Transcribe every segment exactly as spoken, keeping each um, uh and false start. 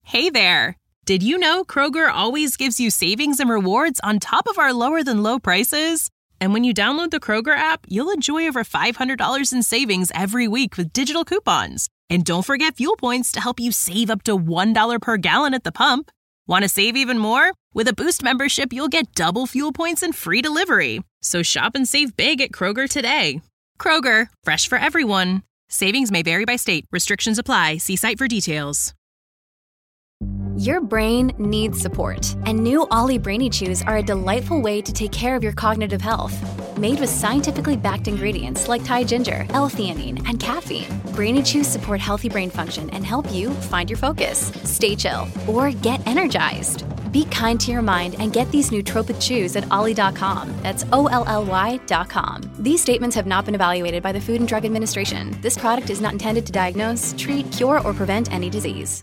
Hey there! Did you know Kroger always gives you savings and rewards on top of our lower-than-low prices? And when you download the Kroger app, you'll enjoy over five hundred dollars in savings every week with digital coupons. And don't forget fuel points to help you save up to one dollar per gallon at the pump. Want to save even more? With a Boost membership, you'll get double fuel points and free delivery. So shop and save big at Kroger today. Kroger, fresh for everyone. Savings may vary by state. Restrictions apply. See site for details. Your brain needs support, and new Ollie Brainy Chews are a delightful way to take care of your cognitive health. Made with scientifically backed ingredients like Thai ginger, L-theanine, and caffeine, Brainy Chews support healthy brain function and help you find your focus, stay chill, or get energized. Be kind to your mind and get these nootropic chews at ollie dot com. That's O L L Y dot com. These statements have not been evaluated by the Food and Drug Administration. This product is not intended to diagnose, treat, cure, or prevent any disease.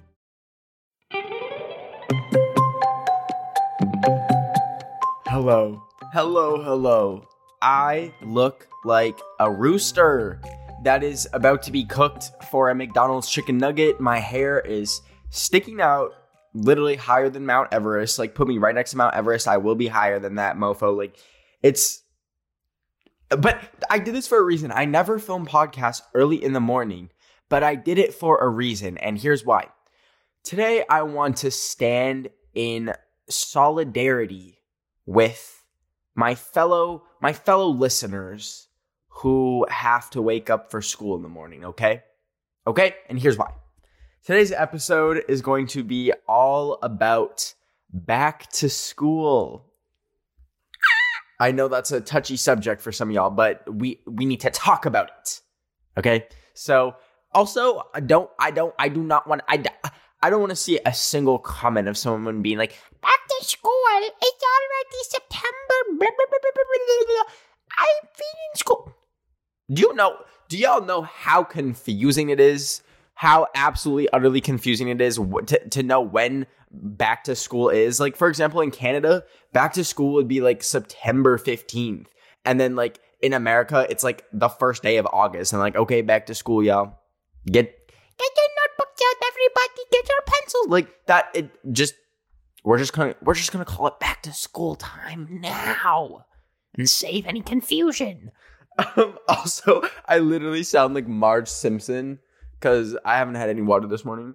Hello, hello, hello. I look like a rooster that is about to be cooked for a McDonald's chicken nugget. My hair is sticking out literally higher than Mount Everest. Like, put me right next to Mount Everest. I will be higher than that mofo. Like, it's... But I did this for a reason. I never film podcasts early in the morning, but I did it for a reason, and here's why. Today, I want to stand in solidarity with my fellow my fellow listeners who have to wake up for school in the morning, okay? Okay, and here's why. Today's episode is going to be all about back to school. I know that's a touchy subject for some of y'all, but we we need to talk about it. Okay? So, also, I don't I don't I do not want I I don't want to see a single comment of someone being like, back to school, it's already September, blah, blah, blah, blah, blah, blah. I'm feeling school. Do you know, do y'all know how confusing it is? How absolutely, utterly confusing it is to, to know when back to school is? Like, for example, in Canada, back to school would be like September fifteenth. And then like in America, it's like the first day of August. And like, okay, back to school, y'all. Get, get your notebooks out, everybody. Get your pencils. Like that, it just, we're just gonna, we're just gonna call it back to school time now and save any confusion. Um, also, I literally sound like Marge Simpson because I haven't had any water this morning.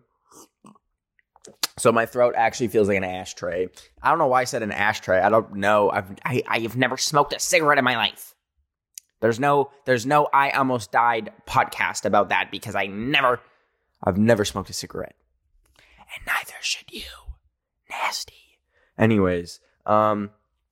So my throat actually feels like an ashtray. I don't know why I said an ashtray. I don't know. I've, I, I have never smoked a cigarette in my life. There's no, there's no I Almost Died podcast about that because I never, I've never smoked a cigarette. And neither should you. Nasty. Anyways, um,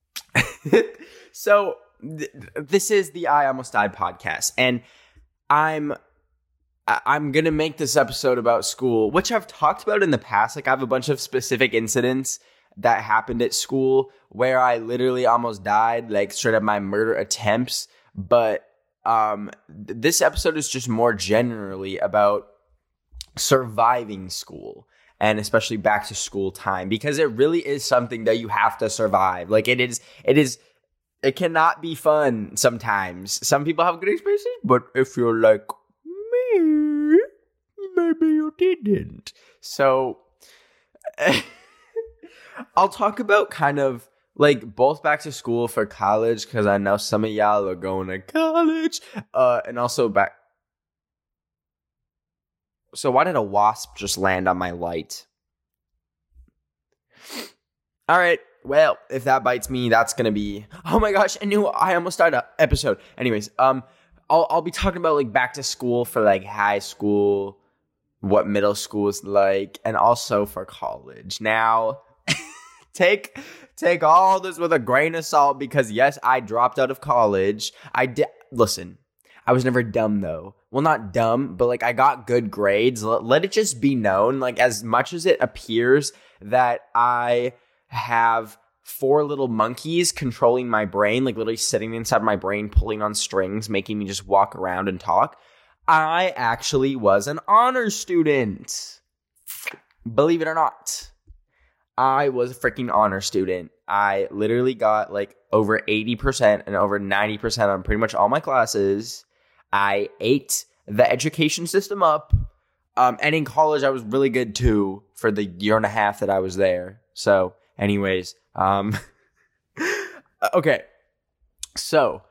so th- this is the I Almost Died podcast, and I'm I- I'm gonna make this episode about school, which I've talked about in the past. Like, I have a bunch of specific incidents that happened at school where I literally almost died, like straight up my murder attempts. But um, th- this episode is just more generally about surviving school. And especially back to school time, because it really is something that you have to survive. Like, it is, it is, it cannot be fun sometimes. Some people have good experiences, but if you're like me, maybe you didn't. So, I'll talk about kind of like both back to school for college, because I know some of y'all are going to college, uh, and also back. So why did a wasp just land on my light? All right. Well, if that bites me, that's going to be, oh my gosh, a new I Almost Died episode. Anyways, um, I'll, I'll be talking about like back to school for like high school, what middle school is like, and also for college. Now, take, take all this with a grain of salt, because yes, I dropped out of college. I did, listen, I was never dumb though. Well, not dumb, but like I got good grades. Let, let it just be known, like as much as it appears that I have four little monkeys controlling my brain, like literally sitting inside my brain, pulling on strings, making me just walk around and talk, I actually was an honor student. Believe it or not. I was a freaking honor student. I literally got like over eighty percent and over ninety percent on pretty much all my classes. I ate the education system up. Um, and in college, I was really good too for the year and a half that I was there. So anyways, um, okay. So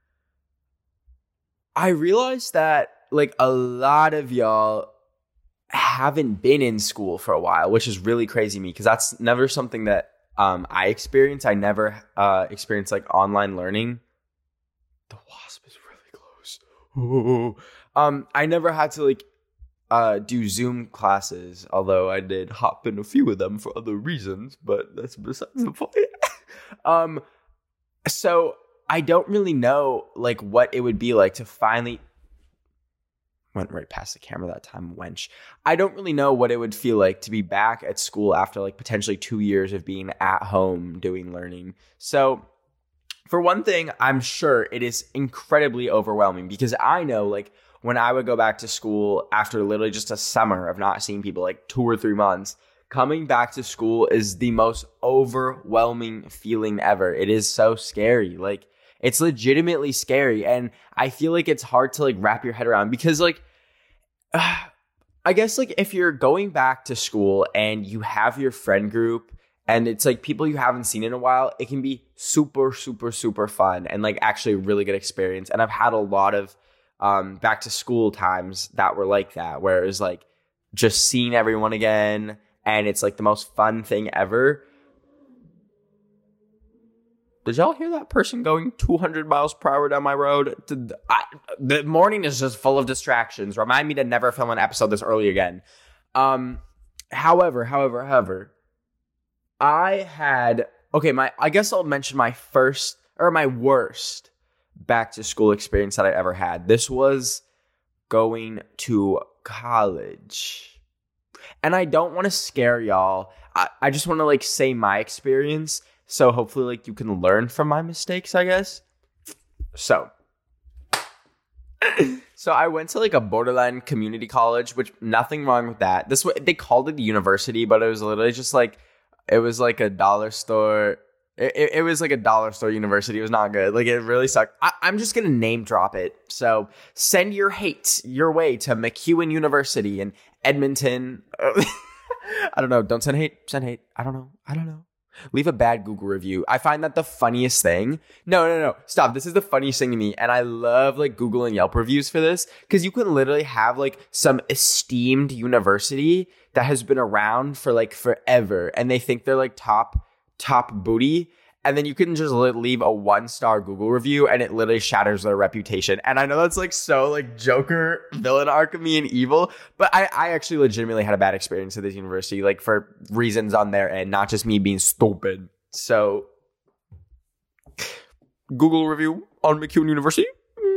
I realized that like a lot of y'all haven't been in school for a while, which is really crazy to me because that's never something that um, I experienced. I never uh, experienced like online learning. The wasp is really close. Ooh. Um, I never had to like uh, do Zoom classes, although I did hop in a few of them for other reasons, but that's besides the point. um, so I don't really know like what it would be like to finally went right past the camera that time, wench. I don't really know what it would feel like to be back at school after like potentially two years of being at home doing learning. So for one thing, I'm sure it is incredibly overwhelming because I know like when I would go back to school after literally just a summer of not seeing people, like two or three months, coming back to school is the most overwhelming feeling ever. It is so scary. Like it's legitimately scary. And I feel like it's hard to like wrap your head around because like, uh, I guess like if you're going back to school and you have your friend group and it's like people you haven't seen in a while, it can be super, super, super fun and like actually a really good experience. And I've had a lot of um, back to school times that were like that, where it was like just seeing everyone again. And it's like the most fun thing ever. Did y'all hear that person going two hundred miles per hour down my road? I, the morning is just full of distractions. Remind me to never film an episode this early again. Um, however, however, however, I had, okay, my, I guess I'll mention my first or my worst back to school experience that I ever had. This was going to college. And I don't want to scare y'all. I, I just want to like say my experience. So hopefully, like, you can learn from my mistakes, I guess. So, so I went to, like, a borderline community college, which nothing wrong with that. This they called it the university, but it was literally just, like, it was, like, a dollar store. It, it, it was, like, a dollar store university. It was not good. Like, it really sucked. I, I'm just going to name drop it. So, send your hate your way to McEwen University in Edmonton. I don't know. Don't send hate. Send hate. I don't know. I don't know. Leave a bad Google review. I find that the funniest thing. No, no, no. Stop. This is the funniest thing to me. And I love like Google and Yelp reviews for this because you can literally have like some esteemed university that has been around for like forever. And they think they're like top, top booty. And then you can just leave a one-star Google review and it literally shatters their reputation. And I know that's like so like Joker, villain arc of me and evil, but I, I actually legitimately had a bad experience at this university, like for reasons on their end, not just me being stupid. So, Google review on McEwen University.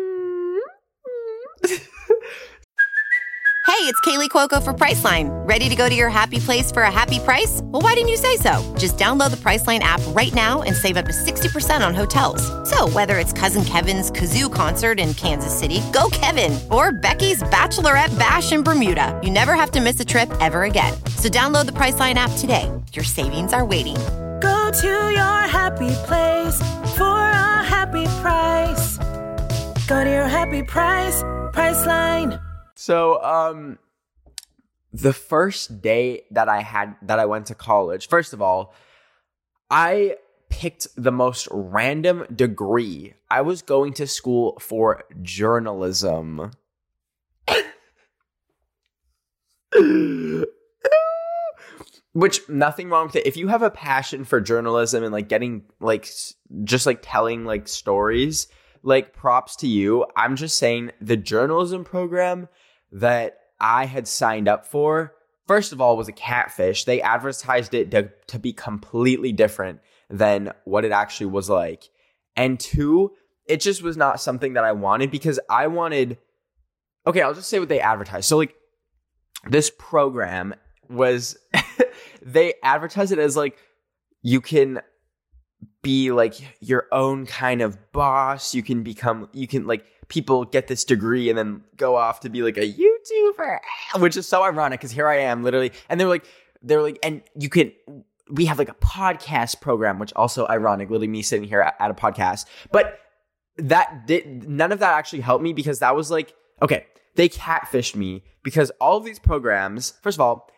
Hey, it's Kaylee Cuoco for Priceline. Ready to go to your happy place for a happy price? Well, why didn't you say so? Just download the Priceline app right now and save up to sixty percent on hotels. So whether it's Cousin Kevin's Kazoo Concert in Kansas City, go Kevin, or Becky's Bachelorette Bash in Bermuda, you never have to miss a trip ever again. So download the Priceline app today. Your savings are waiting. Go to your happy place for a happy price. Go to your happy price, Priceline. So, um, the first day that I had, that I went to college, first of all, I picked the most random degree. I was going to school for journalism. Which, nothing wrong with it. If you have a passion for journalism and like getting like, just like telling like stories, like props to you. I'm just saying the journalism program that I had signed up for, first of all, was a catfish. They advertised it to, to be completely different than what it actually was like. And two, it just was not something that I wanted because I wanted, okay, I'll just say what they advertised. So like this program was, they advertised it as like, you can be like your own kind of boss. You can become, you can like, people get this degree and then go off to be like a YouTuber, which is so ironic because here I am literally. And they're like, they're like, and you can, we have like a podcast program, which also ironic, literally me sitting here at, at a podcast. But that did, none of that actually helped me because that was like, okay, they catfished me because all of these programs, first of all,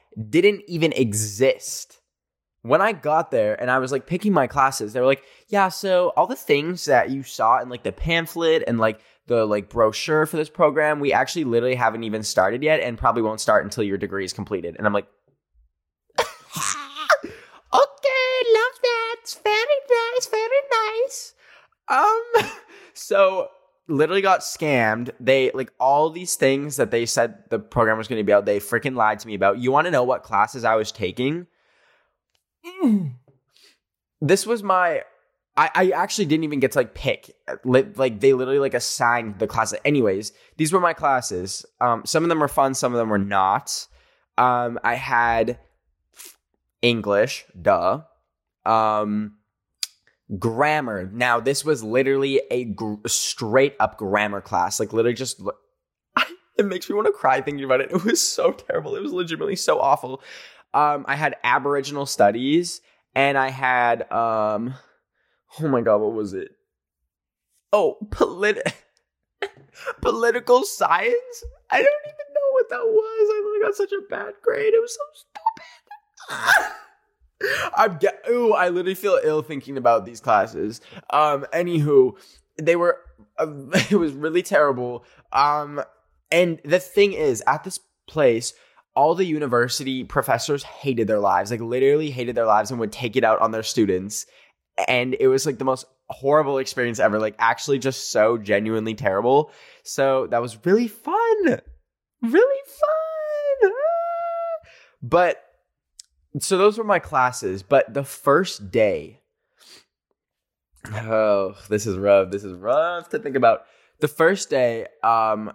didn't even exist. When I got there and I was like picking my classes, they were like, yeah, so all the things that you saw in like the pamphlet and like the like brochure for this program, we actually literally haven't even started yet and probably won't start until your degree is completed. And I'm like, okay, love that. It's very nice, very nice. Um, so literally got scammed. They like all these things that they said the program was going to be about, they freaking lied to me about. You want to know what classes I was taking? Mm. This was my, I, I actually didn't even get to like pick, like they literally like assigned the classes. Anyways, these were my classes. Um, some of them were fun, some of them were not. Um, I had English, duh. Um, grammar. Now, this was literally a gr- straight up grammar class. Like literally just, it makes me want to cry thinking about it. It was so terrible. It was legitimately so awful. Um, I had Aboriginal studies and I had, um, oh my God, what was it? Oh, polit- political science? I don't even know what that was. I really got such a bad grade. It was so stupid. I'm get- Ooh, I literally feel ill thinking about these classes. Um, anywho, they were, uh, it was really terrible. Um, and the thing is, at this place, all the university professors hated their lives, like literally hated their lives and would take it out on their students. And it was like the most horrible experience ever, like actually just so genuinely terrible. So that was really fun. Really fun. Ah! But so those were my classes. But the first day, oh, this is rough. This is rough to think about. The first day, um,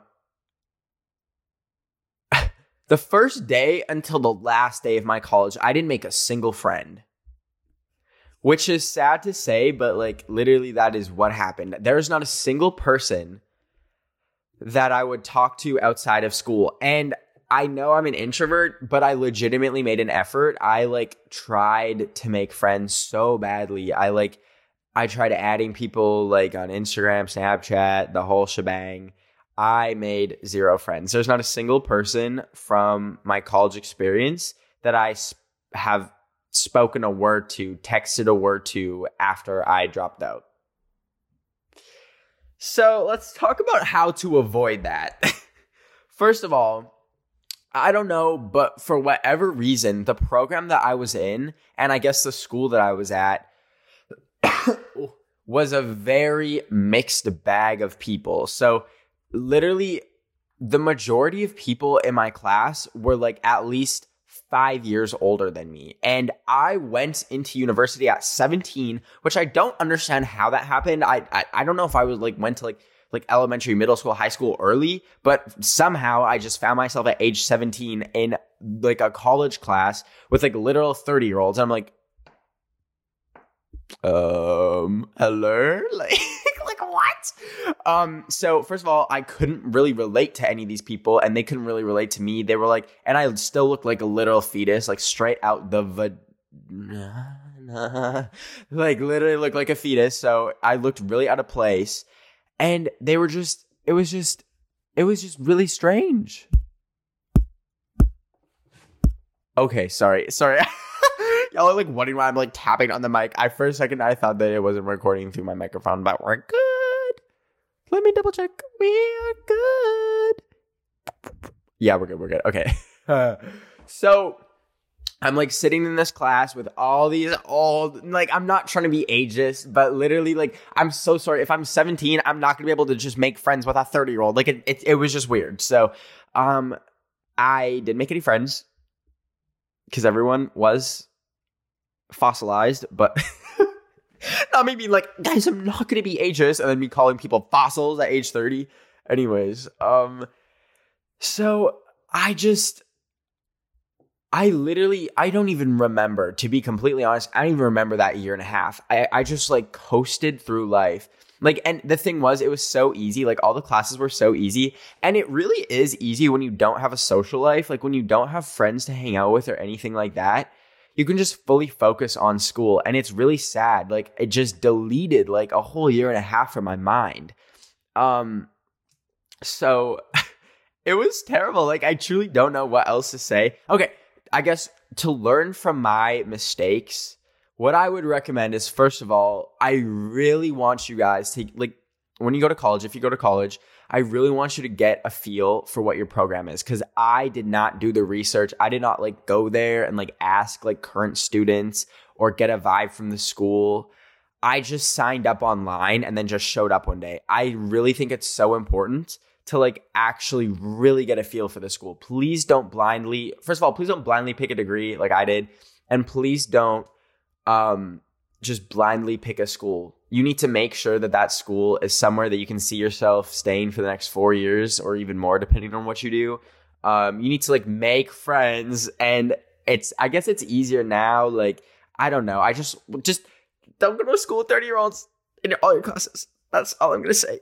the first day until the last day of my college, I didn't make a single friend. Which is sad to say, but like literally that is what happened. There is not a single person that I would talk to outside of school. And I know I'm an introvert, but I legitimately made an effort. I like tried to make friends so badly. I like, I tried adding people like on Instagram, Snapchat, the whole shebang. I made zero friends. There's not a single person from my college experience that I have spoken a word to, texted a word to after I dropped out. So let's talk about how to avoid that. First of all, I don't know, but for whatever reason, the program that I was in, and I guess the school that I was at, was a very mixed bag of people. So literally, the majority of people in my class were like at least five years older than me. And I went into university at seventeen, which I don't understand how that happened. I I, I don't know if I was like went to like like elementary, middle school, high school early, but somehow I just found myself at age seventeen in like a college class with like literal thirty year olds. I'm like, um, hello? Like, like what? Um, so first of all, I couldn't really relate to any of these people and they couldn't really relate to me. They were like, and I still looked like a literal fetus, like straight out the vagina, like literally looked like a fetus. So I looked really out of place and they were just, it was just, it was just really strange. Okay, sorry, sorry. Y'all are like wondering why I'm like tapping on the mic. I for a second I thought that it wasn't recording through my microphone, but we're good. Let me double check. We are good. Yeah, we're good. We're good. Okay. Uh, so I'm like sitting in this class with all these old, like I'm not trying to be ageist, but literally like I'm so sorry. If I'm seventeen, I'm not gonna be able to just make friends with a thirty year old. Like it, it, it was just weird. So um, I didn't make any friends because everyone was fossilized, but not me being like, guys, I'm not gonna be ageist, and then me calling people fossils at age thirty. Anyways, um, so I just, I literally, I don't even remember, to be completely honest, I don't even remember that year and a half. I, I just like coasted through life. Like, and the thing was, it was so easy. Like all the classes were so easy, and it really is easy when you don't have a social life. Like when you don't have friends to hang out with or anything like that. You can just fully focus on school. And it's really sad. Like it just deleted like a whole year and a half from my mind. Um, so it was terrible. Like I truly don't know what else to say. Okay. I guess to learn from my mistakes, what I would recommend is, first of all, I really want you guys to, like, when you go to college, if you go to college, I really want you to get a feel for what your program is, because I did not do the research. I did not like go there and like ask like current students or get a vibe from the school. I just signed up online and then just showed up one day. I really think it's so important to like actually really get a feel for the school. Please don't blindly, first of all, please don't blindly pick a degree like I did. And please don't um, just blindly pick a school. You need to make sure that that school is somewhere that you can see yourself staying for the next four years or even more, depending on what you do. Um, you need to like make friends, and it's, I guess it's easier now. Like, I don't know. I just, just don't go to a school with thirty year olds in all your classes. That's all I'm going to say.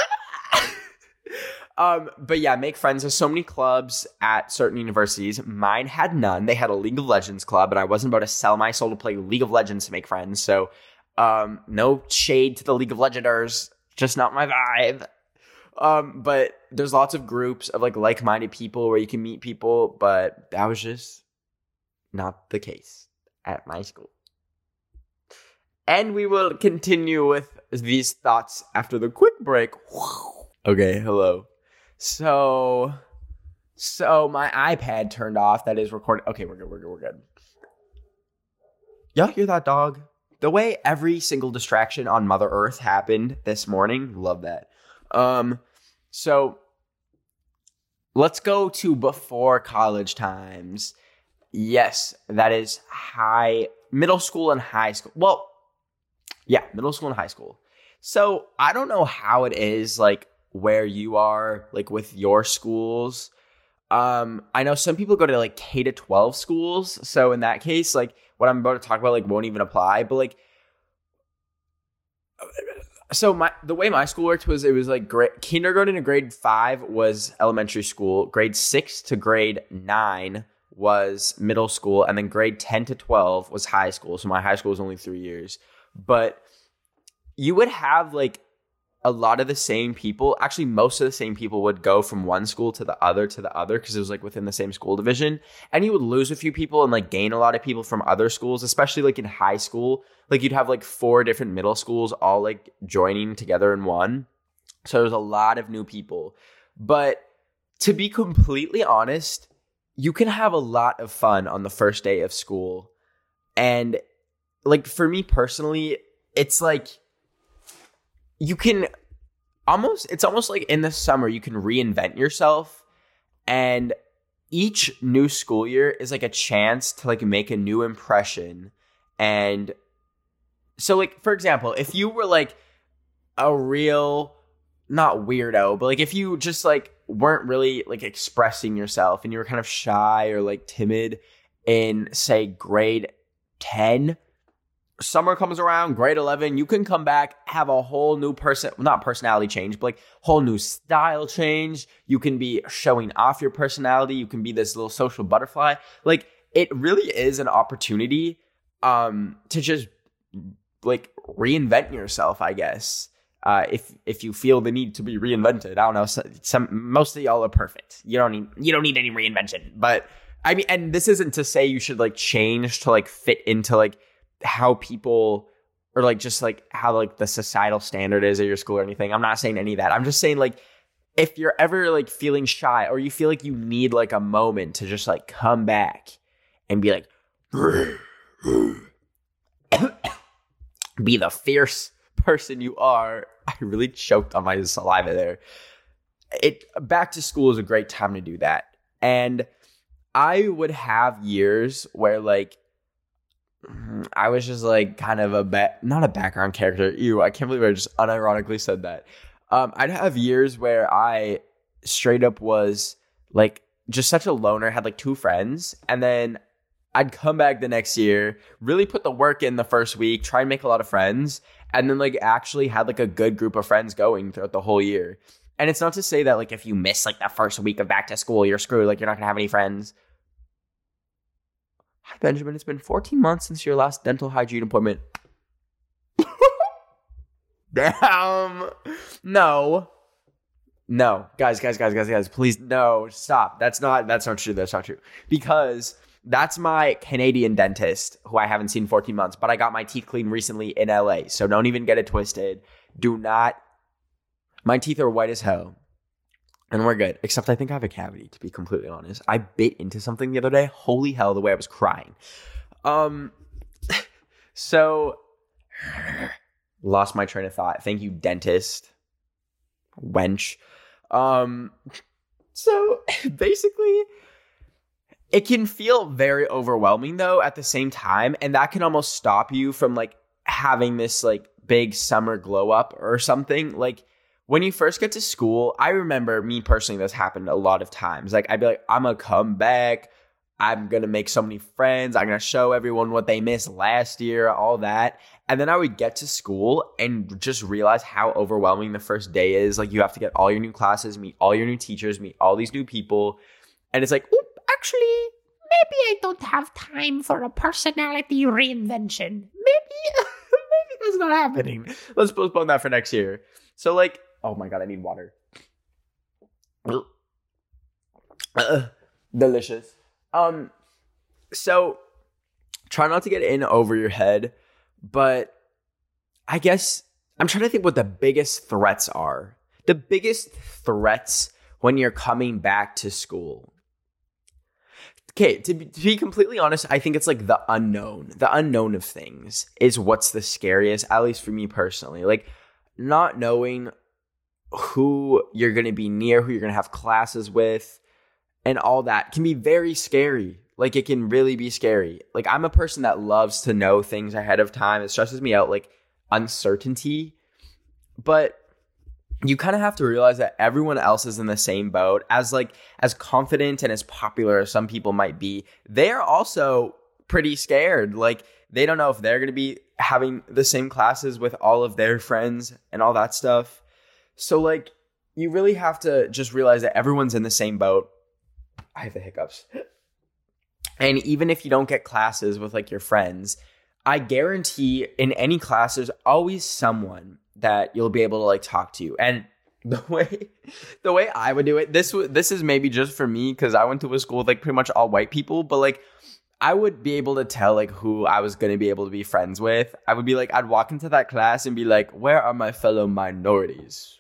um, but yeah, make friends. There's so many clubs at certain universities. Mine had none. They had a League of Legends club, and I wasn't about to sell my soul to play League of Legends to make friends. So, Um, no shade to the League of Legenders, just not my vibe. Um, but there's lots of groups of like like-minded people where you can meet people, but that was just not the case at my school. And we will continue with these thoughts after the quick break. Okay, hello. So, so my iPad turned off. That is recording. Okay, we're good. We're good. We're good. Y'all hear that dog? The way every single distraction on Mother Earth happened this morning, love that. Um, so let's go to before college times. Yes, that is high, middle school and high school. Well, yeah, middle school and high school. So I don't know how it is like where you are, like with your schools. Um, I know some people go to like K to twelve schools. So in that case, like what I'm about to talk about like won't even apply. But like, so my the way my school worked was it was like grade, kindergarten to grade five was elementary school. Grade six to grade nine was middle school, and then grade ten to twelve was high school. So my high school was only three years. But you would have like a lot of the same people, actually most of the same people would go from one school to the other to the other because it was like within the same school division. And you would lose a few people and like gain a lot of people from other schools, especially like in high school. Like you'd have like four different middle schools all like joining together in one. So there's a lot of new people. But to be completely honest, you can have a lot of fun on the first day of school. And like for me personally, it's like you can almost, it's almost like in the summer, you can reinvent yourself. And each new school year is like a chance to like make a new impression. And so like, for example, if you were like a real, not weirdo, but like if you just like weren't really like expressing yourself and you were kind of shy or like timid in say grade ten, summer comes around, grade eleven, you can come back, have a whole new person, well, not personality change, but like whole new style change. You can be showing off your personality. You can be this little social butterfly. Like it really is an opportunity um, to just like reinvent yourself, I guess. Uh, if if you feel the need to be reinvented, I don't know. Some, some most of y'all are perfect. You don't need you don't need any reinvention. But I mean, and this isn't to say you should like change to like fit into like how people or like just like how like the societal standard is at your school or anything. I'm not saying any of that. I'm just saying like if you're ever like feeling shy or you feel like you need like a moment to just like come back and be like be the fierce person you are. I really choked on my saliva there. It back to school is a great time to do that. And I would have years where like I was just like kind of a ba- not a background character. Ew, I can't believe I just unironically said that. Um, I'd have years where I straight up was like just such a loner, had like two friends, and then I'd come back the next year, really put the work in the first week, try and make a lot of friends, and then like actually had like a good group of friends going throughout the whole year. And it's not to say that like if you miss like that first week of back to school, you're screwed, like you're not gonna have any friends. Hi, Benjamin. It's been fourteen months since your last dental hygiene appointment. Damn. No. No. Guys, guys, guys, guys, guys. Please, no. Stop. That's not, that's not true. That's not true. Because That's my Canadian dentist who I haven't seen in fourteen months, but I got my teeth cleaned recently in L A. So don't even get it twisted. Do not. My teeth are white as hell and we're good. Except I think I have a cavity, to be completely honest. I bit into something the other day. Holy hell, the way I was crying. Um, so lost my train of thought. Thank you, dentist. Wench. Um, so basically, it can feel very overwhelming though at the same time. And that can almost stop you from like having this like big summer glow up or something. Like when you first get to school, I remember me personally, this happened a lot of times. Like I'd be like, I'm going to come back. I'm going to make so many friends. I'm going to show everyone what they missed last year, all that. And then I would get to school and just realize how overwhelming the first day is. Like you have to get all your new classes, meet all your new teachers, meet all these new people. And it's like, oop, actually, maybe I don't have time for a personality reinvention. Maybe, maybe that's not happening. Let's postpone that for next year. So like, oh my God, I need water. Uh, delicious. Um, so try not to get in over your head, but I guess I'm trying to think what the biggest threats are. The biggest threats when you're coming back to school. Okay, to be, to be completely honest, I think it's like the unknown. The unknown of things is what's the scariest, at least for me personally. Like not knowing who you're going to be near, who you're going to have classes with, and all that can be very scary. Like it can really be scary. Like I'm a person that loves to know things ahead of time. It stresses me out, like uncertainty. But you kind of have to realize that everyone else is in the same boat. As like as confident and as popular as some people might be, they're also pretty scared. Like they don't know if they're going to be having the same classes with all of their friends and all that stuff. So like you really have to just realize that everyone's in the same boat. I have the hiccups. And even if you don't get classes with like your friends, I guarantee in any class, there's always someone that you'll be able to like talk to. And the way the way I would do it, this this is maybe just for me because I went to a school with like pretty much all white people, but like I would be able to tell like who I was going to be able to be friends with. I would be like, I'd walk into that class and be like, where are my fellow minorities?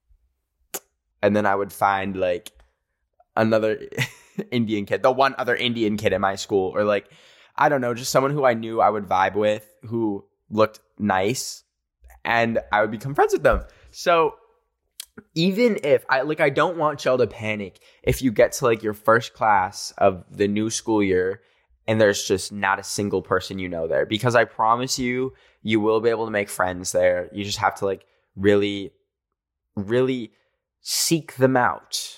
And then I would find like another Indian kid, the one other Indian kid in my school, or like, I don't know, just someone who I knew I would vibe with, who looked nice, and I would become friends with them. So even if I like, I don't want y'all to panic if you get to like your first class of the new school year and there's just not a single person you know there, because I promise you, you will be able to make friends there. You just have to like really, really seek them out.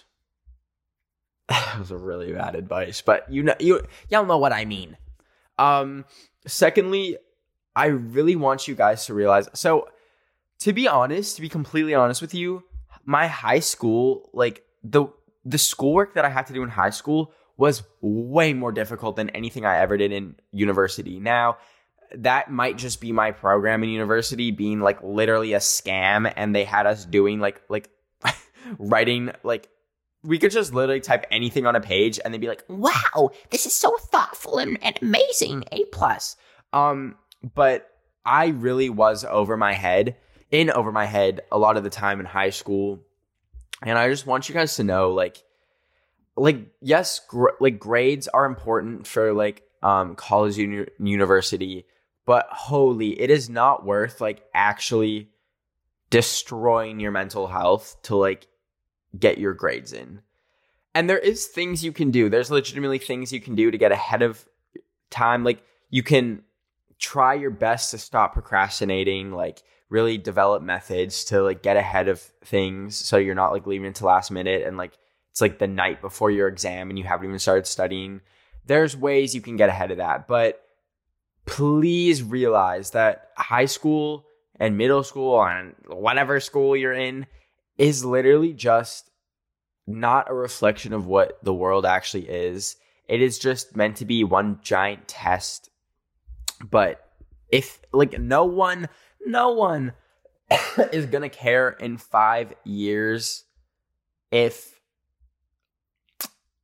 That was a really bad advice, but you know, you y'all know what I mean. Um, secondly, I really want you guys to realize. So, to be honest, to be completely honest with you, my high school, like the the schoolwork that I had to do in high school was way more difficult than anything I ever did in university. Now, that might just be my program in university being like literally a scam, and they had us doing like like writing like. We could just literally type anything on a page and they'd be like, wow, this is so thoughtful and, and amazing, A plus. Um, but I really was over my head, in over my head a lot of the time in high school. And I just want you guys to know, like, like yes, gr- like grades are important for like um college uni- university, but holy, it is not worth like actually destroying your mental health to like get your grades in. And there is things you can do. There's legitimately things you can do to get ahead of time. Like you can try your best to stop procrastinating, like really develop methods to like get ahead of things so you're not like leaving it to last minute and like it's like the night before your exam and you haven't even started studying. There's ways you can get ahead of that, but please realize that high school and middle school and whatever school you're in is literally just not a reflection of what the world actually is. It is just meant to be one giant test. But if, like, no one, no one is going to care in five years if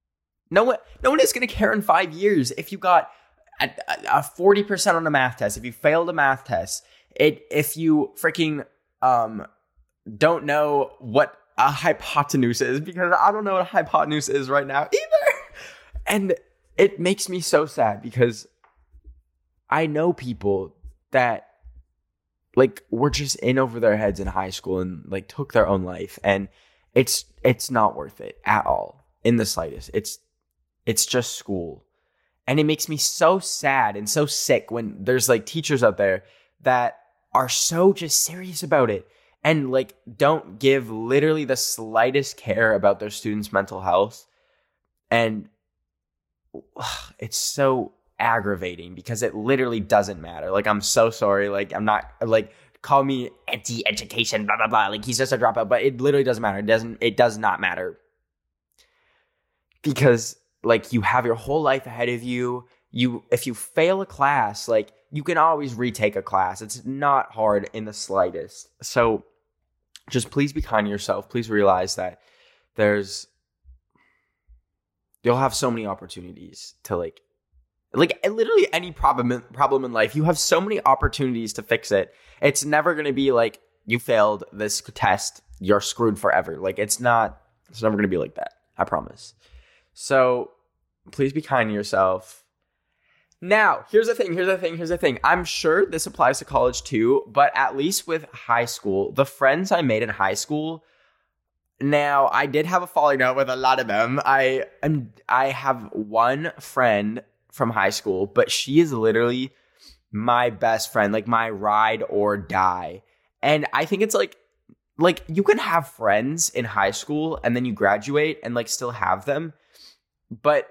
No one, no one is going to care in five years if you got a, a forty percent on a math test, if you failed a math test, it, if you freaking um, don't know what a hypotenuse is, because I don't know what a hypotenuse is right now either. And it makes me so sad because I know people that like were just in over their heads in high school and like took their own life, and it's it's not worth it at all in the slightest. It's it's just school. And it makes me so sad and so sick when there's like teachers out there that are so just serious about it and like don't give literally the slightest care about their students' mental health. And ugh, it's so aggravating because it literally doesn't matter. Like, I'm so sorry. Like, I'm not like, call me anti-education, blah, blah, blah. Like, he's just a dropout, but it literally doesn't matter. It doesn't, it does not matter. Because like, you have your whole life ahead of you. You, if you fail a class, like, you can always retake a class. It's not hard in the slightest. So just please be kind to yourself. Please realize that there's, you'll have so many opportunities to like, like literally any problem, problem in life. You have so many opportunities to fix it. It's never going to be like, you failed this test, you're screwed forever. Like, it's not, it's never going to be like that. I promise. So please be kind to yourself. Now, here's the thing, here's the thing, here's the thing. I'm sure this applies to college too, but at least with high school, the friends I made in high school, now I did have a falling out with a lot of them. I am, I have one friend from high school, but she is literally my best friend, like my ride or die. And I think it's like, like you can have friends in high school and then you graduate and like still have them, but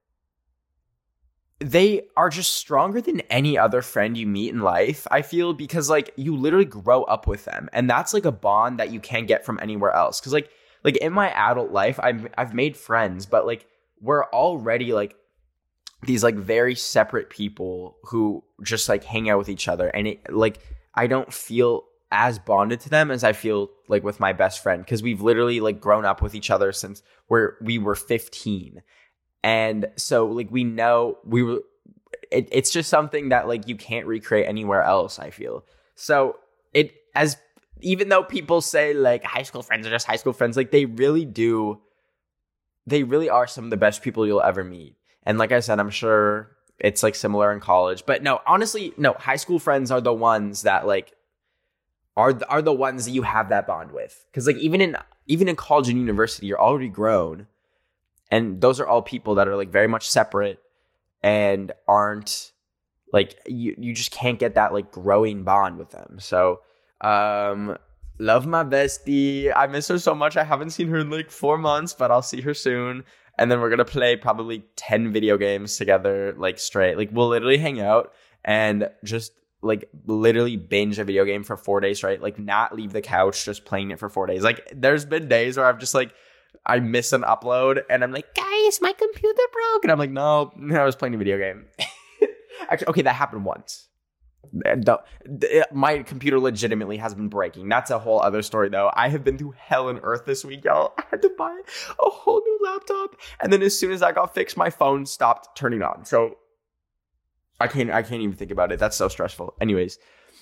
they are just stronger than any other friend you meet in life, I feel, because like you literally grow up with them, and that's like a bond that you can't get from anywhere else. Because like like in my adult life, I've I've made friends, but like we're already like these like very separate people who just like hang out with each other, and it like I don't feel as bonded to them as I feel like with my best friend, because we've literally like grown up with each other since we're we were fifteen. And so like we know we were it, it's just something that like you can't recreate anywhere else, I feel. So it as even though people say like high school friends are just high school friends, like they really do they really are some of the best people you'll ever meet. And like I said, I'm sure it's like similar in college. But no, honestly, no, high school friends are the ones that like are are the ones that you have that bond with. Because like even in even in college and university, you're already grown. And those are all people that are like very much separate and aren't like, you, you just can't get that like growing bond with them. So, um, love my bestie. I miss her so much. I haven't seen her in like four months, but I'll see her soon. And then we're going to play probably ten video games together, like straight. Like we'll literally hang out and just like literally binge a video game for four days straight. Like not leave the couch, just playing it for four days. Like there's been days where I've just like, I miss an upload and I'm like, guys, my computer broke. And I'm like, no, no, I was playing a video game. Actually, okay, that happened once. The, the, my computer legitimately has been breaking. That's a whole other story, though. I have been through hell and earth this week, y'all. I had to buy a whole new laptop. And then as soon as that got fixed, my phone stopped turning on. So I can't, I can't even think about it. That's so stressful. Anyways.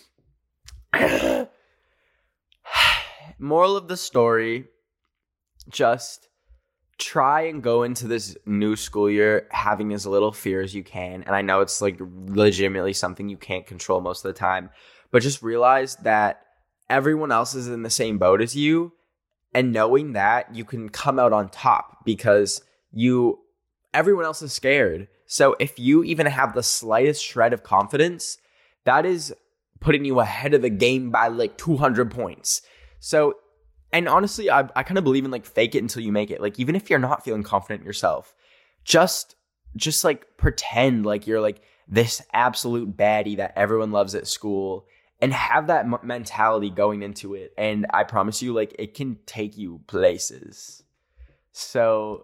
Moral of the story. Just try and go into this new school year having as little fear as you can. And I know it's like legitimately something you can't control most of the time, but just realize that everyone else is in the same boat as you. And knowing that, you can come out on top because you, everyone else is scared. So if you even have the slightest shred of confidence, that is putting you ahead of the game by like two hundred points. So And honestly, I I kind of believe in like fake it until you make it. Like even if you're not feeling confident in yourself, just just like pretend like you're like this absolute baddie that everyone loves at school, and have that m- mentality going into it. And I promise you, like it can take you places. So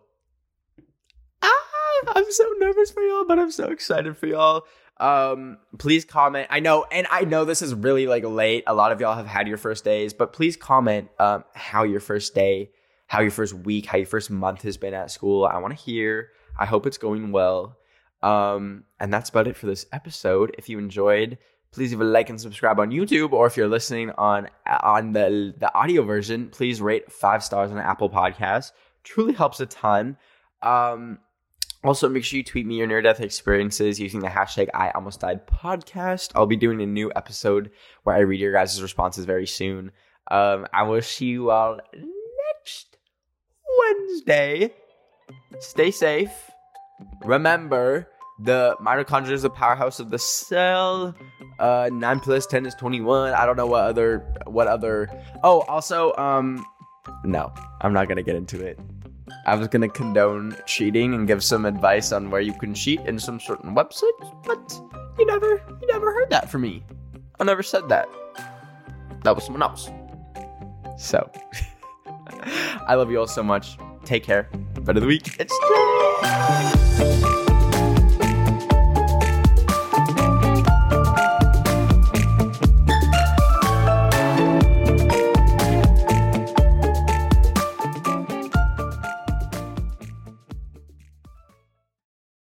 ah, I'm so nervous for y'all, but I'm so excited for y'all. Um, please comment. I know, and I know this is really like late. A lot of y'all have had your first days, but please comment um how your first day, how your first week, how your first month has been at school. I want to hear. I hope it's going well. Um, and that's about it for this episode. If you enjoyed, please leave a like and subscribe on YouTube, or if you're listening on on the the audio version, please rate five stars on Apple Podcasts. Truly helps a ton. Um, also, make sure you tweet me your near-death experiences using the hashtag I Almost Died Podcast. I'll be doing a new episode where I read your guys' responses very soon. Um, I will see you all next Wednesday. Stay safe. Remember, the mitochondria is the powerhouse of the cell. Uh, nine plus ten is twenty-one. I don't know what other, what other. Oh, also, um, no, I'm not going to get into it. I was going to condone cheating and give some advice on where you can cheat in some certain websites, but you never, you never heard that from me. I never said that. That was someone else. So, I love you all so much. Take care. Bet of the week. It's